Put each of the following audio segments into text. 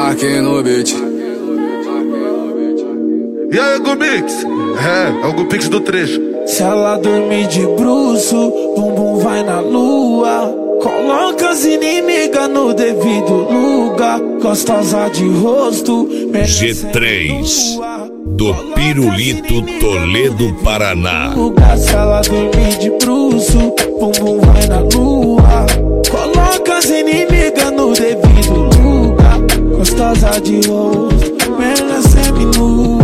aqui no beat. E aí, Gumix? É o Gupix do trecho. Se ela dormir de bruço, bumbum vai na lua. Coloca as inimigas no devido lugar. Gostosa de rosto, G3 do Pirulito Toledo, Paraná. Se ela dormir de bruço, bumbum vai na lua. Coloca as inimigas no devido lugar. Gostosa de rosto, merda semi-nu.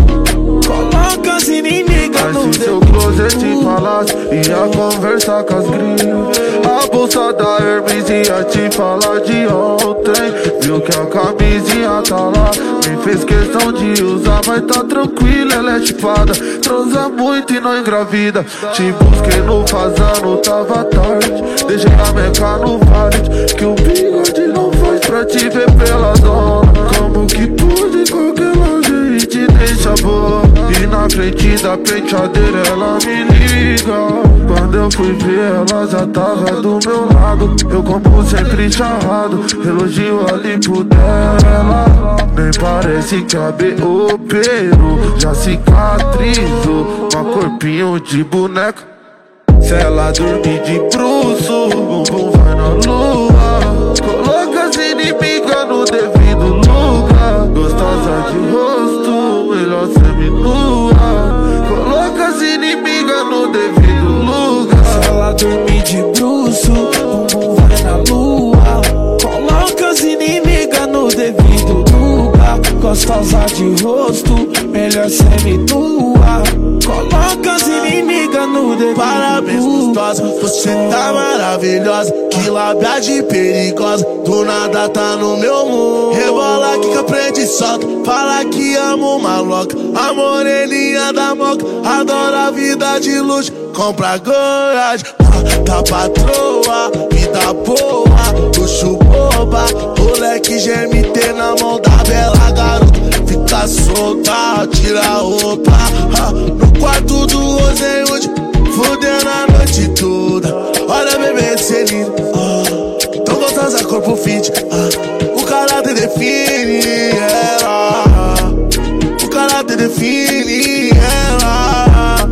Coloca as inimigas no seu closet e palácio, ia conversar com as gringas. A bolsa da Hermes ia te falar de ontem. Viu que a camisinha tá lá, nem fez questão de usar. Mas tá tranquila, ela é chipada, transa muito e não engravida. Te busquei no fazano, tava tarde. Deixei na meca no vale, que o bigode não faz pra te ver pela zona. Como que pode qualquer loja e te deixa boa? E na frente da penteadeira ela me liga. Quando eu fui ver ela já tava do meu lado. Eu como sempre charrado, elogio ali por dela. Nem parece que a B operou, já cicatrizou, um corpinho de boneca. Se ela dormir de bruço, bumbum vai na lua. Coloca as inimigas no devido lugar. Gostosa de rosto, melhor semi-nua. Coloca as inimigas no devido lugar. Se ela dormir de bruço, bumbum vai na lua. Coloca as inimigas no devido lugar. Gostosa de rosto, melhor semi-nua. Coloca as inimigas no devido. Parabéns, gostosa, você tá maravilhosa. Que labiagem perigosa, do nada tá no meu mundo. Rebola que aprende e solta, fala que amo uma louca. A moreninha da moca, adora a vida de luxo. Compra coragem, da patroa, vida boa, luxo boba. Moleque GMT na mão da bela garota. Fica solta, tira a roupa, no quarto do Rosenwood, fudendo a noite toda. Olha bebê, cê lindo, tão gostosa, corpo fit, o caráter define ela. O caráter define ela.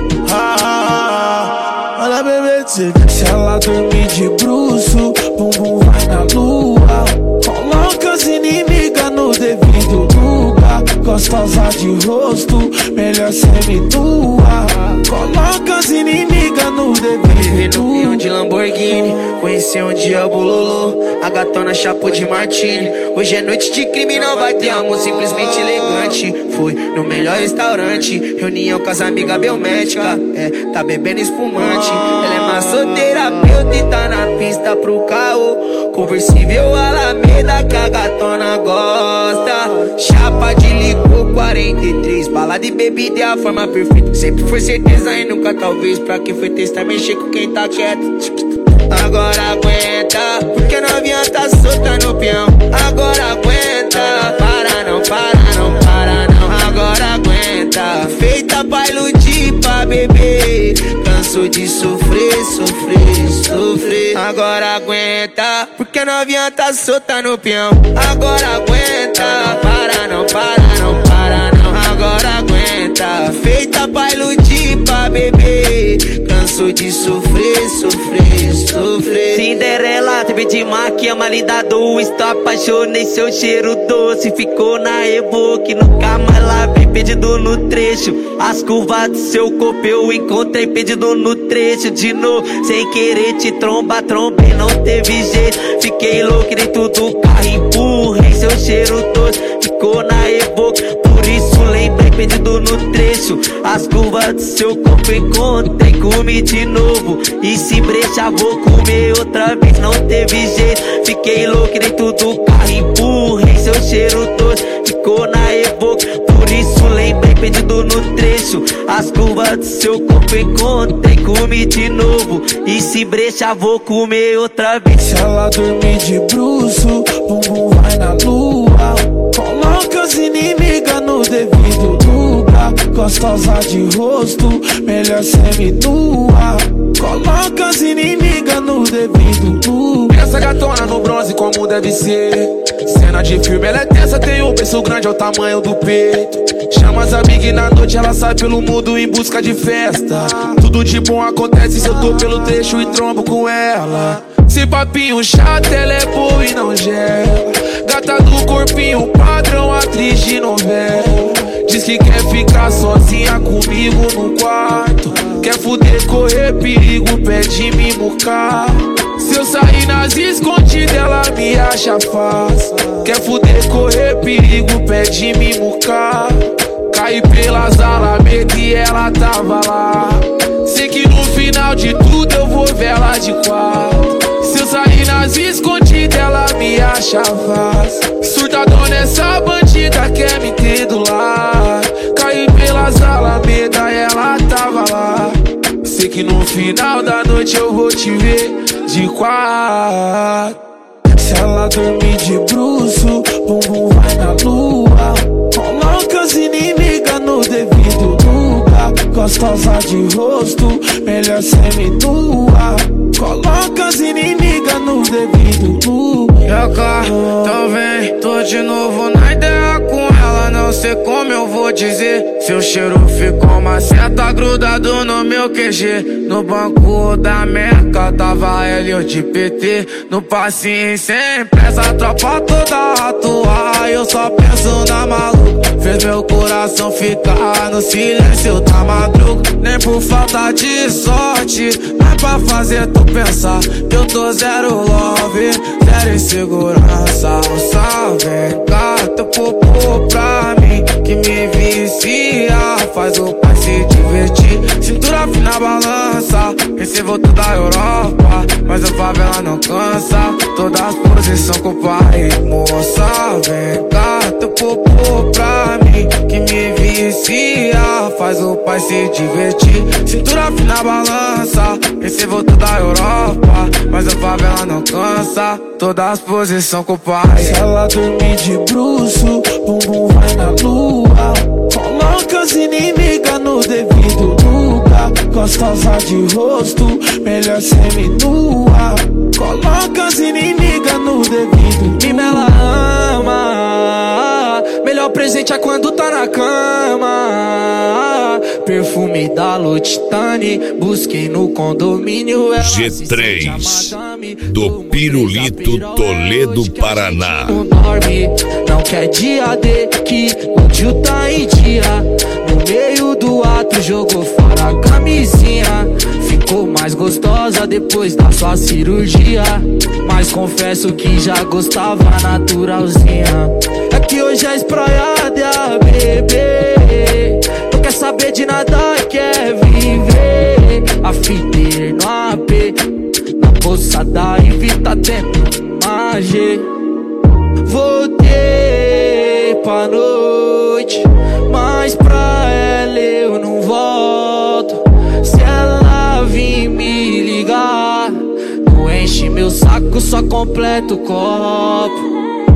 Olha bebê, cê lindo. Se ela dormir de bruço, bumbum vai na lua. Coloca as inimigas no devido lugar. Gostosa de rosto, melhor semi-nua. Coloca as inimigas no devido lugar. De Lamborghini, conheci um dia Bololô, a gatona chapou de Martini. Hoje é noite de crime, não vai ter amor, simplesmente elegante. Fui no melhor restaurante, reunião com as amigas biométricas. Tá bebendo espumante. Ela é massoterapeuta e tá na pista pro caô. Conversível Alameda que a gatona gosta. Chapa de licor 43, balada e bebida é a forma perfeita. Sempre foi certeza e nunca talvez. Pra quem foi testar, mexer com quem tá quieto. Agora aguenta, porque novinha tá solta no peão. Agora aguenta, para não, para não, para não. Agora aguenta, feita pra iludir, pra beber. Cansou de sofrer, sofrer, sofrer. Agora aguenta, porque novinha tá solta no peão. Agora aguenta, para não, para não, para não. Agora aguenta, feita pra iludir, pra beber. Cansou de sofrer, sofrer, sofrer. Cinderela, teve de maquiama, linda do stop. Apaixonei seu cheiro doce, ficou na reboque. Nunca mais lavei, perdido no trecho. As curvas do seu corpo eu encontrei, perdido no trecho. De novo, sem querer te trombar, trombei, não teve jeito. Fiquei louco dentro do carro, empurrei seu cheiro doce, ficou na reboque. Por isso lembrei, perdido no trecho. As curvas do seu corpo encontrei, comi de novo. E se brecha vou comer outra vez, não teve jeito. Fiquei louco dentro do carro, empurrei seu cheiro doce, ficou na reboque. Por isso lembrei, perdido no trecho. As curvas do seu corpo encontrei, comi de novo. E se brecha vou comer outra vez. Se ela dormir de bruço, bumbum vai na lua. Coloca as inimigas no devido lugar. Gostosa de rosto, melhor semi-nua. Coloca as inimigas no devido lugar. Essa gatona no bronze como deve ser. cena de filme, ela é tensa, tem um beiço grande ao tamanho do peito. Chama as amigas na noite, ela sai pelo mundo em busca de festa. Tudo de bom acontece se eu tô pelo trecho e trombo com ela. Se papinho chato, ela é boa e não gela. Gata do corpinho padrão, atriz de novela. Diz que quer ficar sozinha comigo no quarto. Quer fuder, correr perigo, pede me mucar. Se eu sair nas escondidas, ela me acha fácil. Quer fuder, correr perigo, pede me mucar. Caí pelas alamedas e ela tava lá. Sei que no final de tudo eu vou ver ela de quatro. Se eu sair nas escondidas, ela me acha fácil. Surtadona essa bandida quer me ter do lado. Caí pelas alamedas e ela tava lá. Sei que no final da noite eu vou te ver de quatro. Se ela dormir de bruço, bumbum vai na lua. Coloca as inimigas no devido lugar. Gostosa de rosto, melhor semi-nua. Coloca as inimigas no devido lugar. Então vem, tô de novo na ideia com ela. Não sei como eu vou dizer. Seu cheiro ficou maceta, grudado no meu QG. No banco da Meca tava ela e eu de PT. No passinho sem pressa, a tropa toda atuar. Eu só penso na maluca, fez meu coração ficar no silêncio da madruga. Nem por falta de sorte, não é pra fazer tu pensar que eu tô zero love, zero insegurança. O salve, gato, popô pra mim, que me vicia, faz o pai se divertir. Cintura fina balança, recebo tudo da Europa, mas a favela não cansa. Todas as posições com o pai, moça, vem gato, popô pra mim, que me vicia, faz o pai se divertir. Cintura fina balança, recebo tudo da Europa, mas a favela não cansa. Todas as posições com o pai. Se ela dormir de bruço, bumbum vai na lua. Coloca as inimigas no devido lugar. Gostosa de rosto, melhor semi-nua. Coloca as inimigas no devido lugar. Mina ela ama, melhor presente é quando tá na cama. Perfume da L'Occitane, busquei no condomínio. G3 do Pirulito Toledo, Paraná. Não dorme, não quer dia D, que o tio tá em dia. No meio do ato jogou fora a camisinha. Ficou mais gostosa depois da sua cirurgia. Mas confesso que já gostava naturalzinha. É que hoje é espraiada, bebê. Não quer saber de nada, quer viver. A fiteira no AP, na bolsa da Invita tendo magia. Voltei pra noite, mas pra ela eu não volto. Se ela vir me ligar, não enche meu saco, só completa o copo.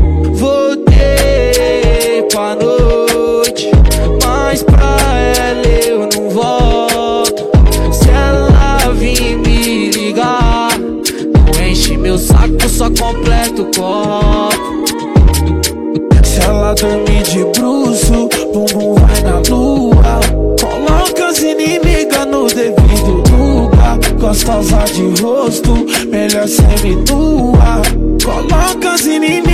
Voltei pra noite, mas pra ela eu não volto. Se ela vir me ligar, não enche meu saco, só completa o copo. Se ela dormir de bruço, bumbum vai na lua. Coloca as inimigas no devido lugar. Gostosa de rosto, melhor semi-nua. Coloca as inimigas